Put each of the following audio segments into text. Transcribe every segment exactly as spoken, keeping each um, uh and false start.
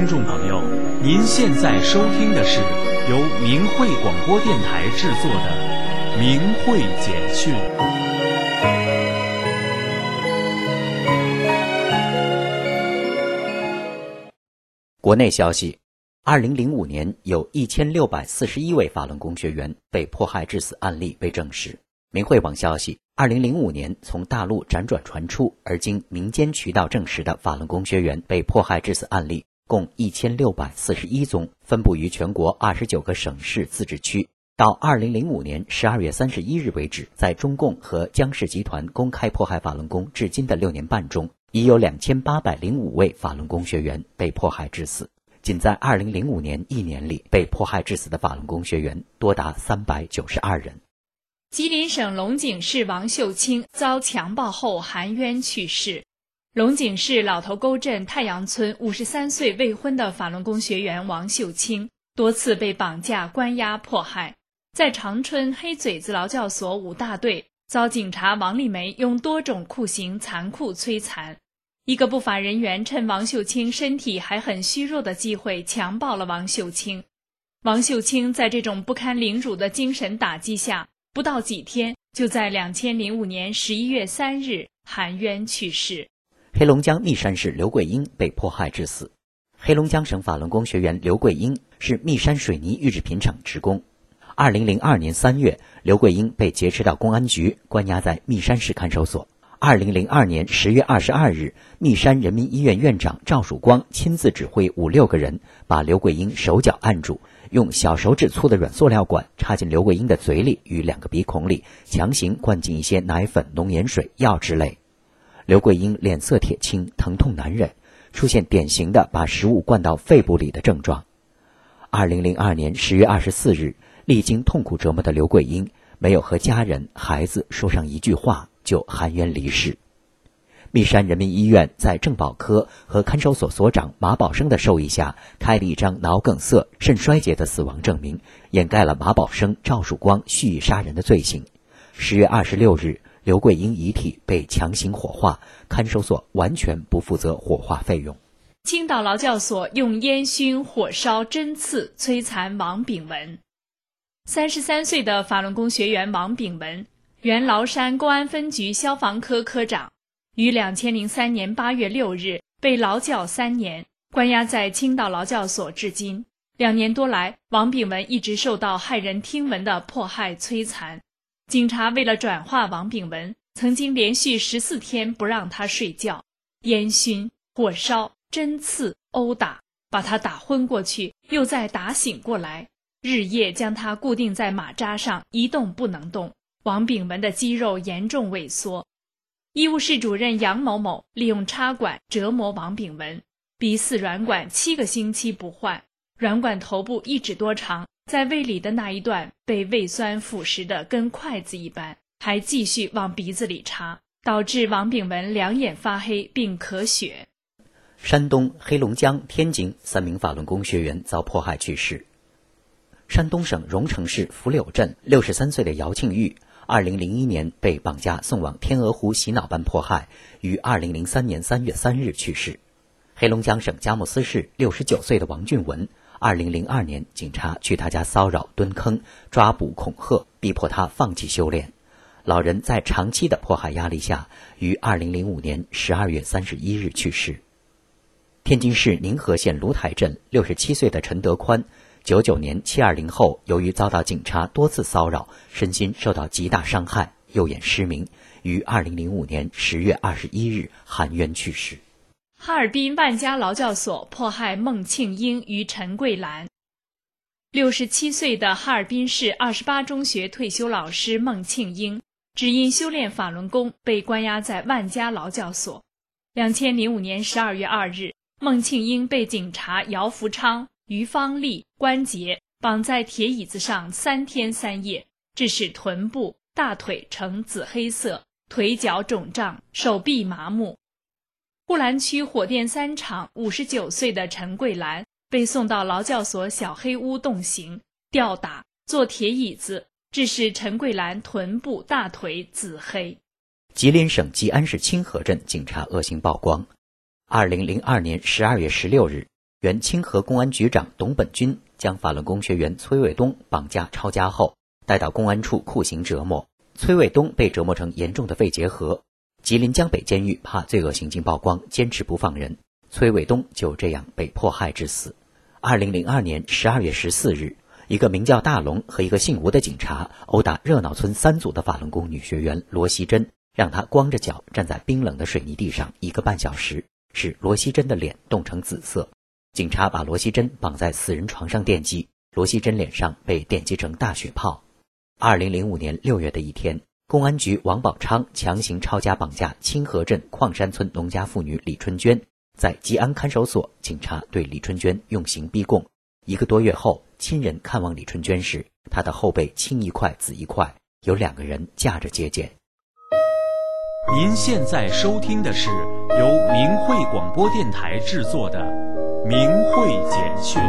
众朋友，您现在收听的是由明慧广播电台制作的《明慧简讯》。 国内消息，二零零五年有一千六百四十一位法轮功学员被迫害致死案例被证实。明慧网消息，二零零五年从大陆辗转传出而经民间渠道证实的法轮功学员被迫害致死案例共一千六百四十一宗，分布于全国二十九个省市自治区。到二零零五年十二月三十一日为止，在中共和江氏集团公开迫害法轮功至今的六年半中，已有两千八百零五位法轮功学员被迫害致死。仅在二零零五年一年里，被迫害致死的法轮功学员多达三百九十二人。 吉林省龙井市王秀清遭强暴后含冤去世。龙井市老头沟镇太阳村五十三岁未婚的法轮功学员王秀清多次被绑架关押迫害，在长春黑嘴子劳教所五大队遭警察王立梅用多种酷刑残酷摧残。一个不法人员趁王秀清身体还很虚弱的机会强暴了王秀清。王秀清在这种不堪凌辱的精神打击下，不到几天就在两千零五年十一月三日含冤去世。 黑龙江密山市刘桂英被迫害致死。黑龙江省法轮功学员刘桂英是密山水泥预制品厂职工。二零零二年三月，刘桂英被劫持到公安局，关押在密山市看守所。二零零二年十月二十二日，密山人民医院院长赵曙光亲自指挥五六个人，把刘桂英手脚按住，用小手指粗的软塑料管插进刘桂英的嘴里与两个鼻孔里，强行灌进一些奶粉、浓盐水、药之类。刘桂英脸色铁青，疼痛难忍，出现典型的把食物灌到肺部里的症状。二零零二年十月二十四日，历经痛苦折磨的刘桂英没有和家人、孩子说上一句话，就含冤离世。密山人民医院在政保科和看守所所长马宝生的授意下，开了一张脑梗塞、肾衰竭的死亡证明，掩盖了马宝生、赵曙光蓄意杀人的罪行。十月二十六日，刘桂英遗体被强行火化，看守所完全不负责火化费用。 青岛劳教所用烟熏、火烧、针刺摧残王炳文。三十三岁的法轮功学员王炳文，原崂山公安分局消防科科长，于两千零三年八月六日被劳教三年，关押在青岛劳教所至今。两年多来，王炳文一直受到骇人听闻的迫害摧残。警察为了转化王炳文，曾经连续十四天不让他睡觉，烟熏、火烧、针刺、殴打，把他打昏过去，又再打醒过来，日夜将他固定在马扎上，一动不能动。王炳文的肌肉严重萎缩。医务室主任杨某某利用插管折磨王炳文，鼻饲软管七个星期不换，软管头部一指多长，在胃里的那一段被胃酸腐蚀得跟筷子一般，还继续往鼻子里插，导致王炳文两眼发黑并咳血。 山东、黑龙江、天津三名法轮功学员遭迫害去世。山东省荣成市福柳镇六十三岁的姚庆玉，二零零一年被绑架送往天鹅湖洗脑班迫害，于二零零三年三月三日去世。黑龙江省佳木斯市六十九岁的王俊文，二零零二年警察去他家骚扰、蹲坑、抓捕、恐吓，逼迫他放弃修炼。老人在长期的迫害压力下，于二零零五年十二月三十一日去世。天津市宁河县芦台镇六十七岁的陈德宽，九九年七二零后，由于遭到警察多次骚扰，身心受到极大伤害，右眼失明，于二零零五年十月二十一日含冤去世。 哈尔滨万家劳教所迫害孟庆英与陈桂兰。六十七岁的哈尔滨市二十八中学退休老师孟庆英，只因修炼法轮功被关押在万家劳教所。两千零五年十二月二日，孟庆英被警察姚福昌、于方丽、关杰绑在铁椅子上三天三夜，致使臀部、大腿呈紫黑色，腿脚肿胀，手臂麻木。呼兰区火电三厂五十九岁的陈桂兰被送到劳教所小黑屋冻刑、吊打、坐铁椅子，致使陈桂兰臀部、大腿紫黑。 吉林省吉安市清河镇警察恶行曝光。二零零二年十二月十六日， 原清河公安局长董本军将法轮功学员崔卫东绑架抄家后，带到公安处酷刑折磨。崔卫东被折磨成严重的肺结核。吉林江北监狱怕罪恶行径曝光，坚持不放人，崔卫东就这样被迫害致死。二零零二年十二月十四日，一个名叫大龙和一个姓吴的警察殴打热闹村三组的法轮功女学员罗希珍，让她光着脚站在冰冷的水泥地上一个半小时，使罗希珍的脸冻成紫色。警察把罗希珍绑在死人床上电击，罗希珍脸上被电击成大血泡。二零零五年六月的一天，公安局王宝昌强行抄家绑架清河镇矿山村农家妇女李春娟，在吉安看守所，警察对李春娟用刑逼供。一个多月后，亲人看望李春娟时，她的后背青一块紫一块，有两个人架着接见。 您现在收听的是由明慧广播电台制作的明慧简讯。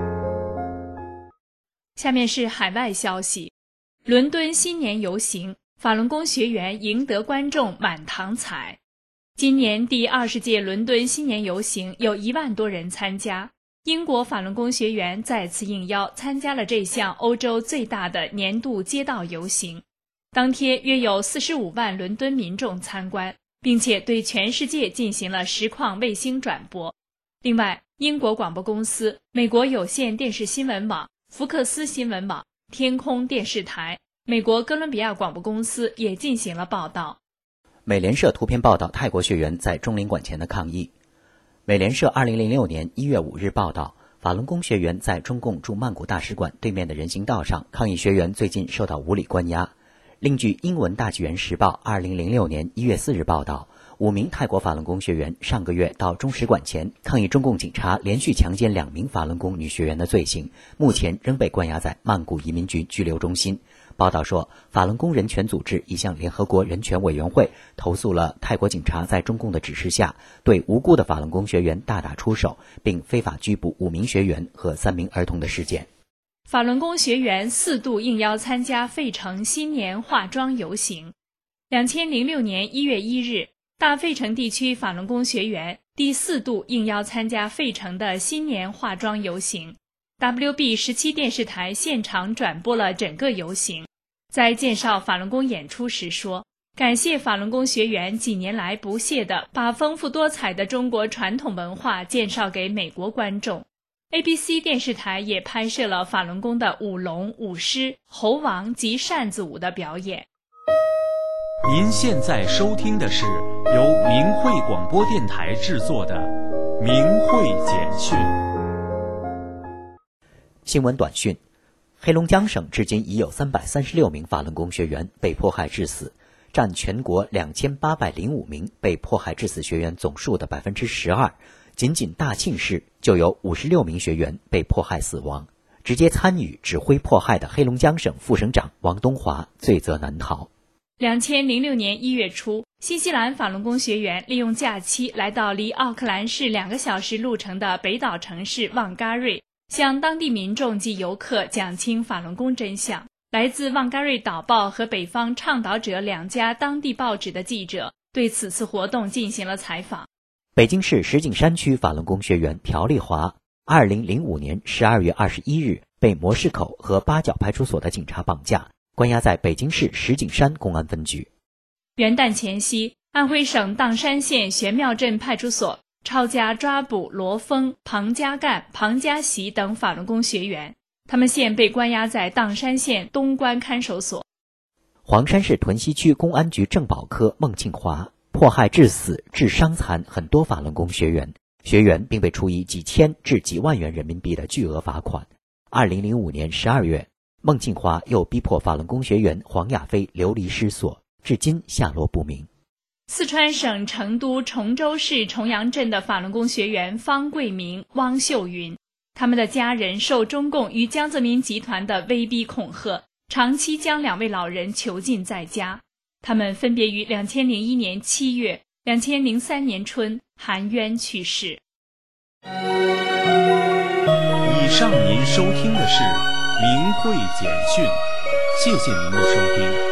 下面是海外消息。伦敦新年游行，法轮功学员赢得观众满堂彩。今年第二十届伦敦新年游行有一万多人参加，英国法轮功学员再次应邀参加了这项欧洲最大的年度街道游行。当天约有四十五万伦敦民众参观，并且对全世界进行了实况卫星转播。另外，英国广播公司、美国有线电视新闻网、福克斯新闻网、天空电视台、美国哥伦比亚广播公司也进行了报道。 美联社图片报道泰国学员在中领馆前的抗议。美联社二零零六年一月五日报道，法轮功学员在中共驻曼谷大使馆对面的人行道上抗议学员最近受到无理关押。另据英文大纪元时报二零零六年一月四日报道，五名泰国法轮功学员上个月到中使馆前抗议中共警察连续强奸两名法轮功女学员的罪行，目前仍被关押在曼谷移民局拘留中心。报道说，法轮功人权组织已向联合国人权委员会投诉了泰国警察在中共的指示下对无辜的法轮功学员大打出手，并非法拘捕五名学员和三名儿童的事件。 法轮功学员四度应邀参加费城新年化妆游行。二零零六年一月一日，大费城地区法轮功学员第四度应邀参加费城的新年化妆游行。W B 十七 电视台现场转播了整个游行。在介绍法轮功演出时说，感谢法轮功学员几年来不懈地把丰富多彩的中国传统文化介绍给美国观众。A B C 电视台也拍摄了法轮功的舞龙、舞狮、猴王及扇子舞的表演。 您现在收听的是由明慧广播电台制作的明慧简讯。 新闻短讯：黑龙江省至今已有三百三十六名法轮功学员被迫害致死，占全国两千八百零五名被迫害致死学员总数的百分之十二。仅仅大庆市就有五十六名学员被迫害死亡。直接参与指挥迫害的黑龙江省副省长王东华罪责难逃。 二零零六年一月初，新西兰法轮功学员利用假期来到离奥克兰市两个小时路程的北岛城市旺嘎瑞，向当地民众及游客讲清法轮功真相。来自旺嘎瑞导报和北方倡导者两家当地报纸的记者对此次活动进行了采访。 北京市石景山区法轮功学员朴丽华，二零零五年十二月二十一日被模式口和八角派出所的警察绑架，关押在北京市石景山公安分局。 元旦前夕，安徽省砀山县玄庙镇派出所抄家抓捕罗峰、庞家干、庞家喜等法轮功学员，他们现被关押在砀山县东关看守所。 黄山市屯溪区公安局政保科孟庆华迫害致死、致伤残很多法轮功学员，学员并被处以几千至几万元人民币的巨额罚款。二零零五年十二月，孟庆华又逼迫法轮功学员黄亚飞流离失所，至今下落不明。 四川省成都崇州市重阳镇的法轮功学员方桂明、汪秀云，他们的家人受中共与江泽民集团的威逼恐吓，长期将两位老人囚禁在家。他们分别于二零零一年七月、二零零三年春含冤去世。 以上您收听的是明慧简讯，谢谢您的收听。